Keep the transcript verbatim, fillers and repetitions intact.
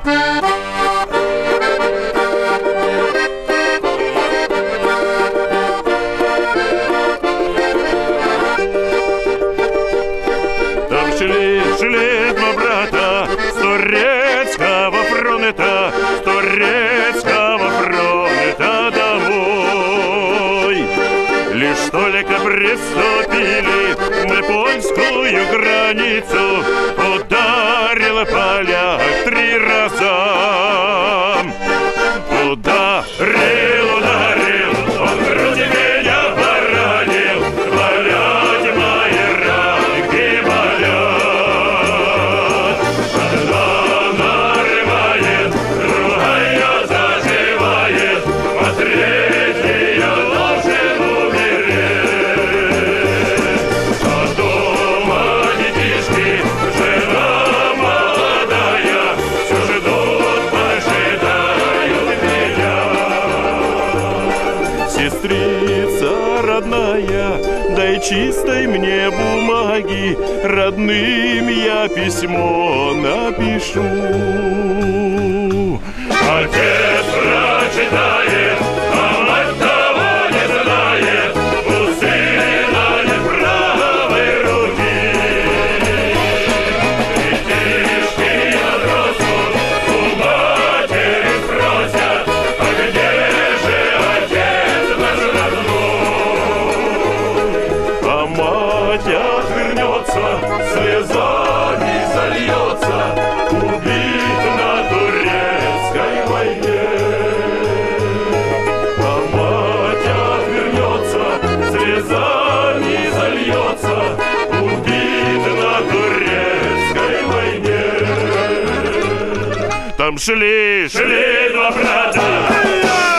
Там шли, шли два брата с турецкого фронта, с турецкого фронта домой. Лишь только приступили на польскую границу, ударил поляк три раза. Ударил, ударил, он в груди меня поранил, болят мои ранки, болят. Одна нарывает, другая заживает, а третья должен умереть. А дома детишки, жена молодая, все ждут, ожидают меня. Сестрица родная, дай чистой мне бумаги, родным я письмо напишу. Отец прочитает, а мать того не знает, у сына нет правой руки. Детишки отрастут, у матери спросят, а где же отец наш родной? А мать отвернется, слезами зальется, убит на турецкой войне. А мать отвернется, слезами зальется, убит на турецкой войне. Там шли, шли два брата.